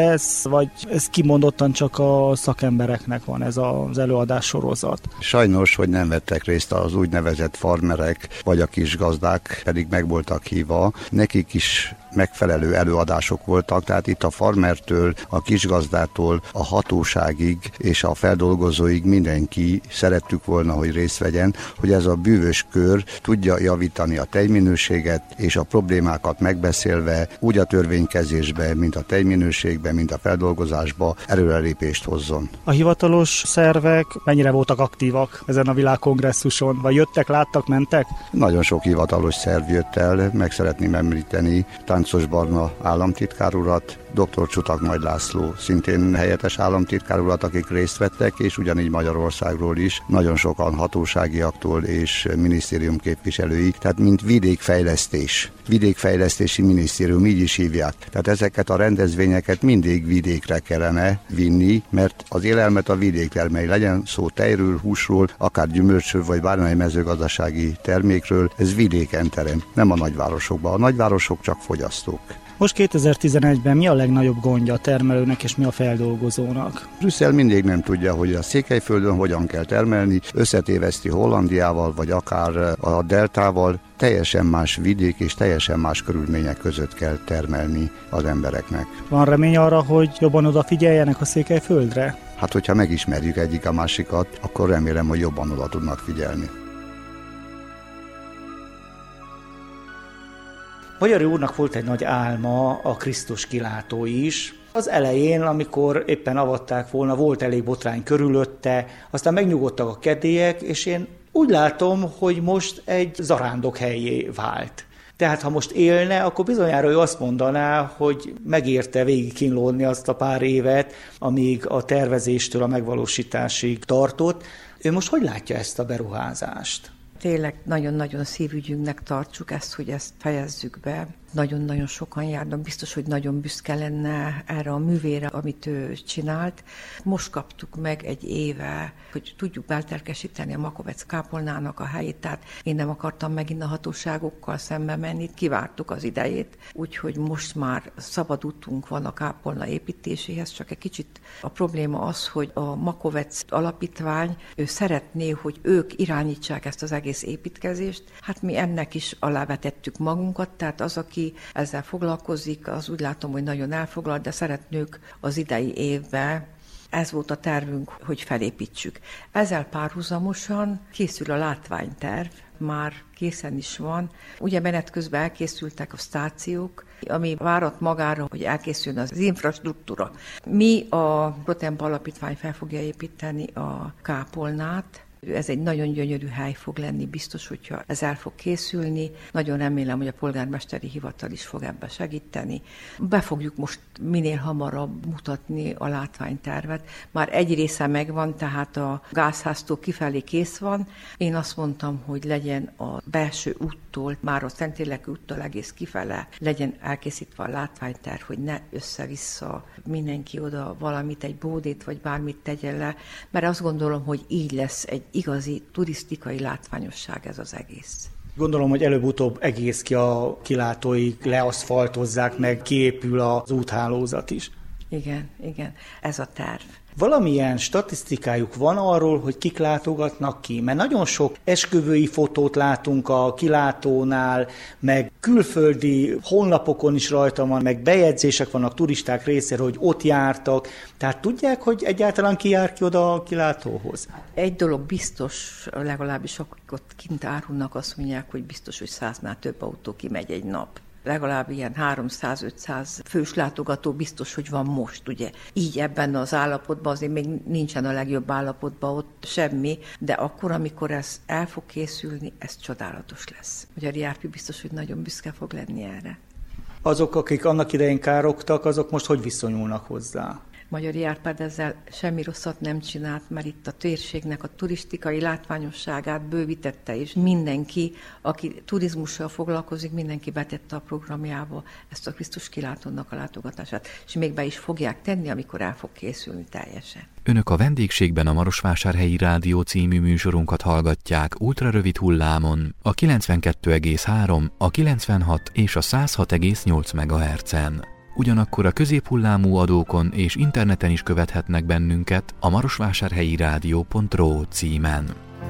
vagy ez kimondottan csak a szakembereknek van ez az előadás sorozat? Sajnos, hogy nem vettek részt az úgynevezett farmerek, vagy a kisgazdák, pedig meg voltak hívva. Nekik is megfelelő előadások voltak, tehát itt a farmertől, a kisgazdától, a hatóságig és a feldolgozóig mindenki szerettük volna, hogy részt vegyen, hogy ez a bűvös kör tudja javítani a tejminőséget, és a problémákat megbeszélve úgy a törvénykezésbe, mint a tejminőségbe, mint a feldolgozásba előrelépést hozzon. A hivatalos szervek mennyire voltak aktívak ezen a világkongresszuson? Vagy jöttek, láttak, mentek? Nagyon sok hivatalos szerv jött el, meg szeretném említeni Táncos Barna államtitkár urat, dr. Csutak Nagy László, szintén helyettes államtitkár urat, akik részt vettek, és ugyanígy Magyarországról is, nagyon sokan hatóságiaktól és minisztérium képviselői, tehát mint vidékfejlesztési minisztérium, így is hívják. Tehát ezeket a rendezvényeket mindig vidékre kellene vinni, mert az élelmet a vidék termeli, legyen szó tejről, húsról, akár gyümölcsről, vagy bármely mezőgazdasági termékről, ez vidéken terem, nem a nagyvárosokban. A nagyvárosok csak fogyasztók. Most 2011-ben mi a legnagyobb gondja a termelőnek és mi a feldolgozónak? Brüsszel mindig nem tudja, hogy a Székelyföldön hogyan kell termelni, összetéveszti Hollandiával, vagy akár a deltával, teljesen más vidék és teljesen más körülmények között kell termelni az embereknek. Van remény arra, hogy jobban odafigyeljenek a Székelyföldre? Hát, hogyha megismerjük egyik a másikat, akkor remélem, hogy jobban oda tudnak figyelni. Magyari úrnak volt egy nagy álma, a Krisztus kilátó is. Az elején, amikor éppen avatták volna, volt elég botrány körülötte, aztán megnyugodtak a kedélyek, és én úgy látom, hogy most egy zarándok helyé vált. Tehát ha most élne, akkor bizonyára ő azt mondaná, hogy megérte végig kínlódni azt a pár évet, amíg a tervezéstől a megvalósításig tartott. Ő most hogy látja ezt a beruházást? Tényleg nagyon-nagyon szívügyünknek tartsuk ezt, hogy ezt fejezzük be. Nagyon-nagyon sokan járnak, biztos, hogy nagyon büszke lenne erre a művére, amit ő csinált. Most kaptuk meg egy éve, hogy tudjuk belterkesíteni a Makovec kápolnának a helyét, tehát én nem akartam megint a hatóságokkal szembe menni, kivártuk az idejét, úgyhogy most már szabad útunk van a kápolna építéséhez, csak egy kicsit a probléma az, hogy a Makovec alapítvány, ő szeretné, hogy ők irányítsák ezt az egész építkezést, hát mi ennek is alávetettük magunkat, tehát az, aki ezzel foglalkozik, az úgy látom, hogy nagyon elfoglalt, de szeretnünk az idei évben, ez volt a tervünk, hogy felépítsük. Ezzel párhuzamosan készül a látványterv, már készen is van. Ugye menet közben elkészültek a stációk, ami várat magára, hogy elkészüljön az infrastruktúra. Mi a Rotemp Alapítvány fel fogja építeni a kápolnát. Ez egy nagyon gyönyörű hely fog lenni, biztos, hogyha ez el fog készülni. Nagyon remélem, hogy a polgármesteri hivatal is fog ebben segíteni. Be fogjuk most minél hamarabb mutatni a látványtervet. Már egy része megvan, tehát a gázháztól kifelé kész van. Én azt mondtam, hogy legyen a belső úttól, már a Szentlélek úttól egész kifele, legyen elkészítve a látványterv, hogy ne össze-vissza mindenki oda valamit, egy bódét vagy bármit tegyen le, mert azt gondolom, hogy így lesz egy igazi turisztikai látványosság ez az egész. Gondolom, hogy előbb-utóbb egész ki a kilátóig leaszfaltozzák, meg kiépül az úthálózat is. Igen, ez a terv. Valamilyen statisztikájuk van arról, hogy kik látogatnak ki? Mert nagyon sok esküvői fotót látunk a kilátónál, meg külföldi honlapokon is rajta van, meg bejegyzések vannak turisták részéről, hogy ott jártak. Tehát tudják, hogy egyáltalán ki jár ki oda a kilátóhoz? Egy dolog biztos, legalábbis akik ott kint árulnak, azt mondják, hogy biztos, hogy 100-nál több autó kimegy egy nap. Legalább ilyen 300-500 fős látogató biztos, hogy van most, ugye. Így ebben az állapotban, azért még nincsen a legjobb állapotban ott semmi, de akkor, amikor ez el fog készülni, ez csodálatos lesz. Ugye a Riárpi biztos, hogy nagyon büszke fog lenni erre. Azok, akik annak idején károgtak, azok most hogy viszonyulnak hozzá? Magyari Árpád ezzel semmi rosszat nem csinált, mert itt a térségnek a turisztikai látványosságát bővítette, és mindenki, aki turizmussal foglalkozik, mindenki betette a programjába ezt a Krisztus kilátónak a látogatását, és még be is fogják tenni, amikor el fog készülni teljesen. Önök a vendégségben a Marosvásárhelyi Rádió című műsorunkat hallgatják ultrarövid hullámon, a 92,3, a 96 és a 106,8 MHz-en. ugyanakkor a középhullámú adókon és interneten is követhetnek bennünket a marosvásárhelyi rádió.ro címen.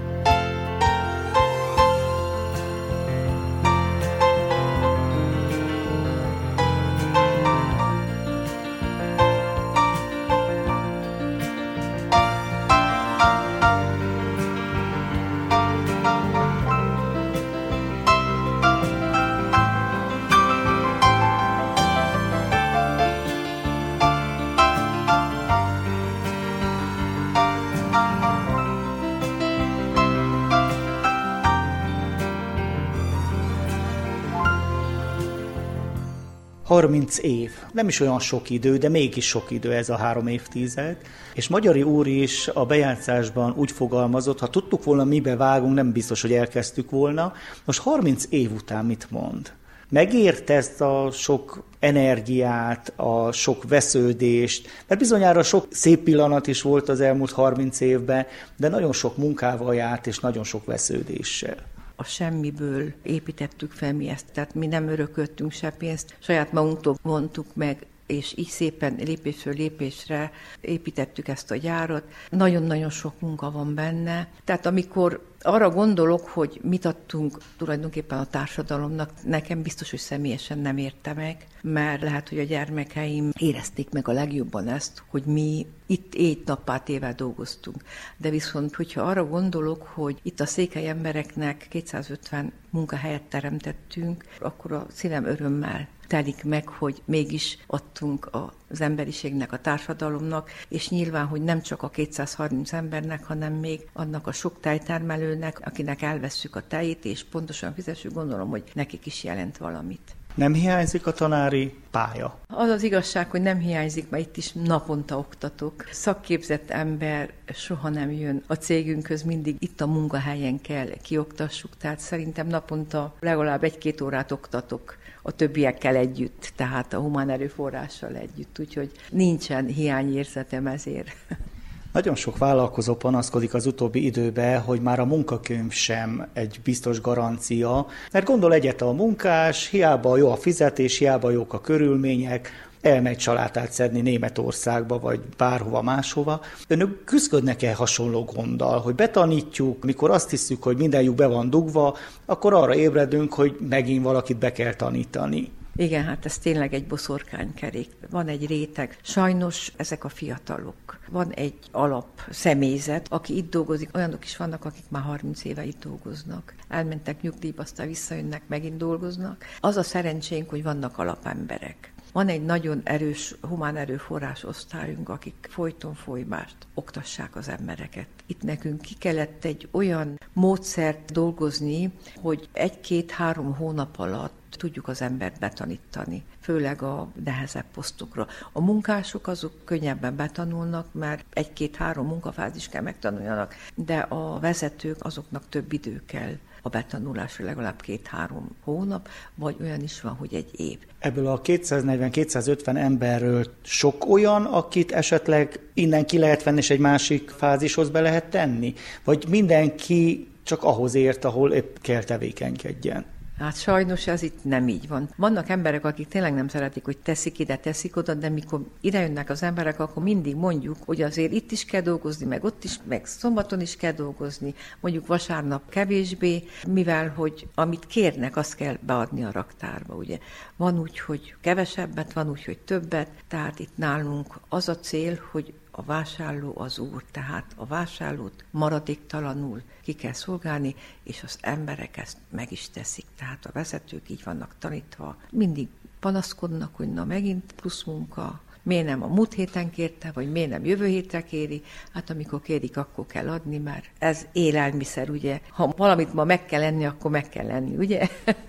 ...30 év. Nem is olyan sok idő, de mégis sok idő ez a 3 évtized. És Magyari úr is a bejátszásban úgy fogalmazott, ha tudtuk volna, mibe vágunk, nem biztos, hogy elkezdtük volna. Most 30 év után mit mond? Megérte ezt a sok energiát, a sok vesződést, mert bizonyára sok szép pillanat is volt az elmúlt 30 évben, de nagyon sok munkával járt, és nagyon sok vesződéssel. A semmiből építettük fel mi ezt, tehát mi nem örököltünk se pénzt, saját magunktól vontuk meg, és így szépen lépésről lépésre építettük ezt a gyárat. Nagyon-nagyon sok munka van benne. Tehát amikor arra gondolok, hogy mit adtunk tulajdonképpen a társadalomnak, nekem biztos, hogy személyesen nem érte meg, mert lehet, hogy a gyermekeim érezték meg a legjobban ezt, hogy mi itt éjt-nappá tével dolgoztunk. De viszont, hogyha arra gondolok, hogy itt a székely embereknek 250 munkahelyet teremtettünk, akkor a szívem örömmel telik meg, hogy mégis adtunk az emberiségnek, a társadalomnak, és nyilván, hogy nem csak a 230 embernek, hanem még annak a sok tejtermelőnek, akinek elvesszük a tejét, és pontosan fizessük, gondolom, hogy nekik is jelent valamit. Nem hiányzik a tanári pálya? Az az igazság, hogy nem hiányzik, mert itt is naponta oktatok. Szakképzett ember soha nem jön a cégünkhöz, mindig itt a munkahelyen kell kioktassuk, tehát szerintem naponta legalább 1-2 órát oktatok a többiekkel együtt, tehát a humán erőforrással együtt, úgyhogy nincsen hiányérzetem ezért. Nagyon sok vállalkozó panaszkodik az utóbbi időben, hogy már a munkakönyv sem egy biztos garancia, mert gondol egyet a munkás, hiába jó a fizetés, hiába jók a körülmények, elmegy salátát szedni Németországba, vagy bárhova máshova. Önök küzdködnek-e hasonló gonddal, hogy betanítjuk, mikor azt hiszük, hogy mindenjük be van dugva, akkor arra ébredünk, hogy megint valakit be kell tanítani. Igen, hát ez tényleg egy boszorkánykerék. Van egy réteg. Sajnos ezek a fiatalok. Van egy alap személyzet, aki itt dolgozik. Olyanok is vannak, akik már 30 éve itt dolgoznak. Elmentek nyugdíjba, aztán visszajönnek, megint dolgoznak. Az a szerencsénk, hogy vannak alapemberek. Van egy nagyon erős humán erőforrás osztályunk, akik folymást oktassák az embereket. Itt nekünk ki kellett egy olyan módszert dolgozni, hogy 1-2-3 hónap alatt tudjuk az embert betanítani, főleg a nehezebb posztokra. A munkások azok könnyebben betanulnak, mert 1-2-3 munkafázis kell megtanuljanak, de a vezetők azoknak több idő kell a betanulásra, legalább 2-3 hónap, vagy olyan is van, hogy 1 év. Ebből a 240-250 emberről sok olyan, akit esetleg innen ki lehet venni, és egy másik fázishoz be lehet tenni? Vagy mindenki csak ahhoz ért, ahol épp kell tevékenykedjen? Hát sajnos ez itt nem így van. Vannak emberek, akik tényleg nem szeretik, hogy teszik ide, teszik oda, de mikor idejönnek az emberek, akkor mindig mondjuk, hogy azért itt is kell dolgozni, meg ott is, meg szombaton is kell dolgozni, mondjuk vasárnap kevésbé, mivel hogy amit kérnek, azt kell beadni a raktárba, ugye. Van úgy, hogy kevesebbet, van úgy, hogy többet, tehát itt nálunk az a cél, hogy a vásárló az úr, tehát a vásárlót maradéktalanul ki kell szolgálni, és az emberek ezt meg is teszik. Tehát a vezetők így vannak tanítva. Mindig panaszkodnak, hogy na megint plusz munka, miért nem a múlt héten kérte, vagy miért nem jövő hétre kéri. Hát amikor kérik, akkor kell adni, mert ez élelmiszer, ugye. Ha valamit ma meg kell enni, akkor meg kell enni, ugye?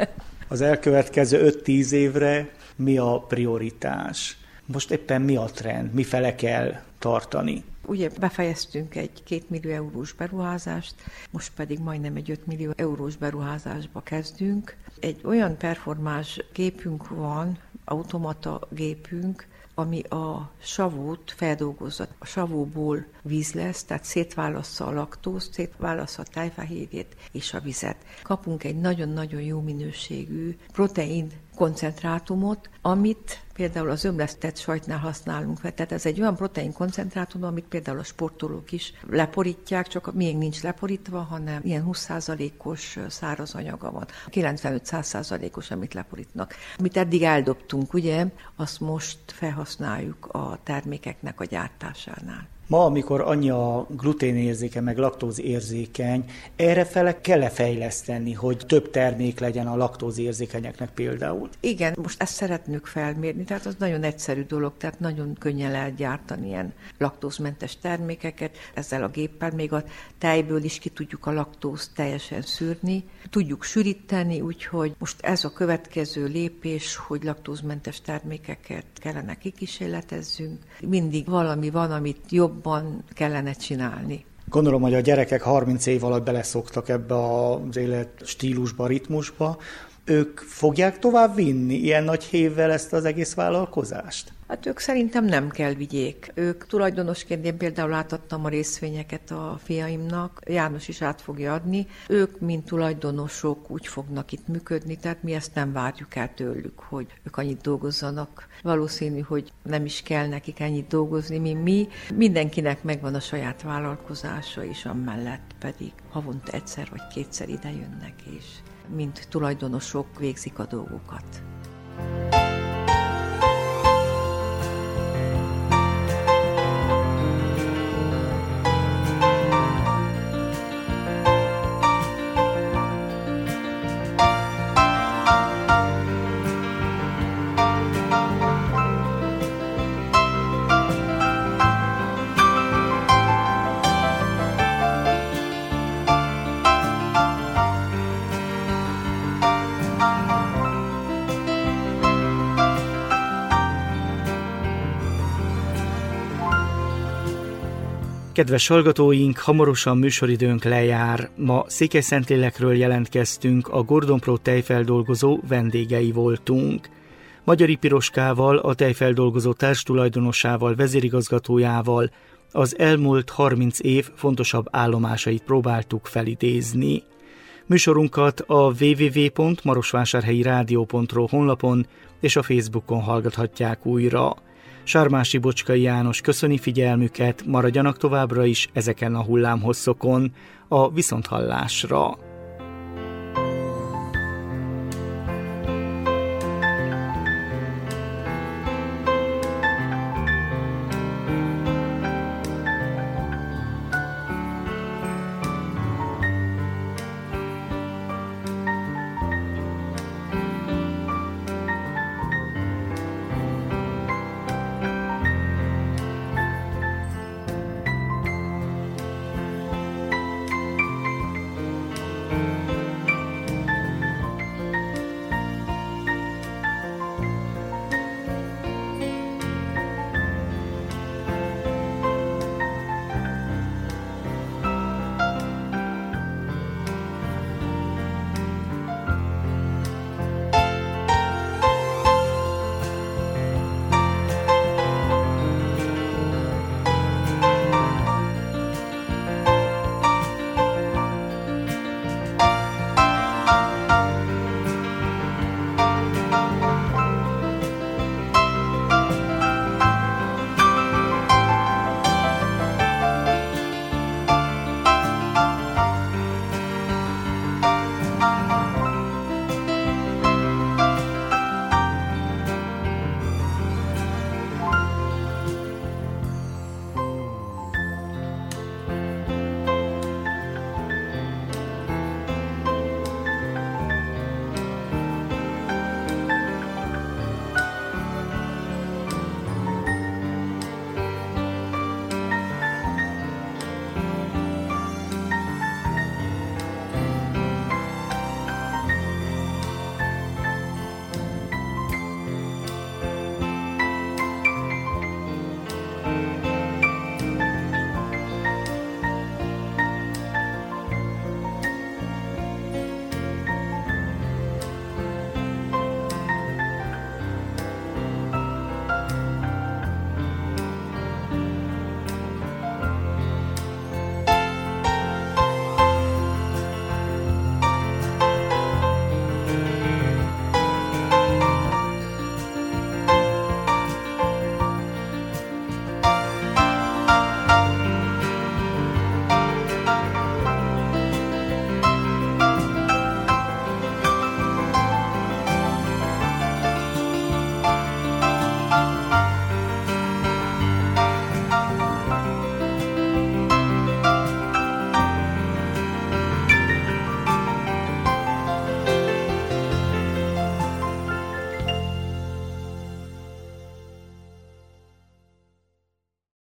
Az elkövetkező 5-10 évre mi a prioritás? Most éppen mi a trend? Mifele kell tartani? Ugye befejeztünk egy 2 millió eurós beruházást, most pedig majdnem egy 5 millió eurós beruházásba kezdünk. Egy olyan performás gépünk van, automata gépünk, ami a savót feldolgozza. A savóból víz lesz, tehát szétválassza a laktózt, szétválassza a tejfehérjét és a vizet. Kapunk egy nagyon-nagyon jó minőségű protein koncentrátumot, amit például az ömlesztett sajtnál használunk fel. Tehát ez egy olyan protein koncentrátum, amit például a sportolók is leporítják, csak még nincs leporítva, hanem ilyen 20%-os száraz anyaga van. 95-100%-os, amit leporítnak. Amit eddig eldobtunk, ugye, azt most felhasználjuk a termékeknek a gyártásánál. Ma, amikor annyi a gluténérzékeny, meg laktózérzékeny, errefele kell-e fejleszteni, hogy több termék legyen a laktózérzékenyeknek például? Igen, most ezt szeretnünk felmérni, tehát az nagyon egyszerű dolog, tehát nagyon könnyen lehet gyártani ilyen laktózmentes termékeket. Ezzel a géppel még a tejből is ki tudjuk a laktózt teljesen szűrni, tudjuk sűríteni, úgyhogy most ez a következő lépés, hogy laktózmentes termékeket kellene kikísérletezzünk. Mindig valami van, amit jobban kellene csinálni. Gondolom, hogy a gyerekek 30 év alatt beleszoktak ebbe az életstílusba, ritmusba. Ők fogják tovább vinni ilyen nagy hévvel ezt az egész vállalkozást? Hát ők szerintem nem kell vigyék. Ők tulajdonosként, én például átadtam a részvényeket a fiaimnak, János is át fogja adni. Ők, mint tulajdonosok úgy fognak itt működni, tehát mi ezt nem várjuk el tőlük, hogy ők annyit dolgozzanak. Valószínű, hogy nem is kell nekik ennyit dolgozni, mint mi. Mindenkinek megvan a saját vállalkozása, és amellett pedig havonta egyszer vagy kétszer idejönnek, és mint tulajdonosok végzik a dolgokat. Kedves hallgatóink, hamarosan műsoridőnk lejár. Ma Székelyszentlélekről jelentkeztünk, a Gordon Pro tejfeldolgozó vendégei voltunk. Magyari Piroskával, a tejfeldolgozó társtulajdonosával, vezérigazgatójával az elmúlt 30 év fontosabb állomásait próbáltuk felidézni. Műsorunkat a www.marosvásárhelyirádió.ro honlapon és a Facebookon hallgathatják újra. Sármási Bocskai János köszöni figyelmüket, maradjanak továbbra is ezeken a hullámhosszokon, a viszonthallásra.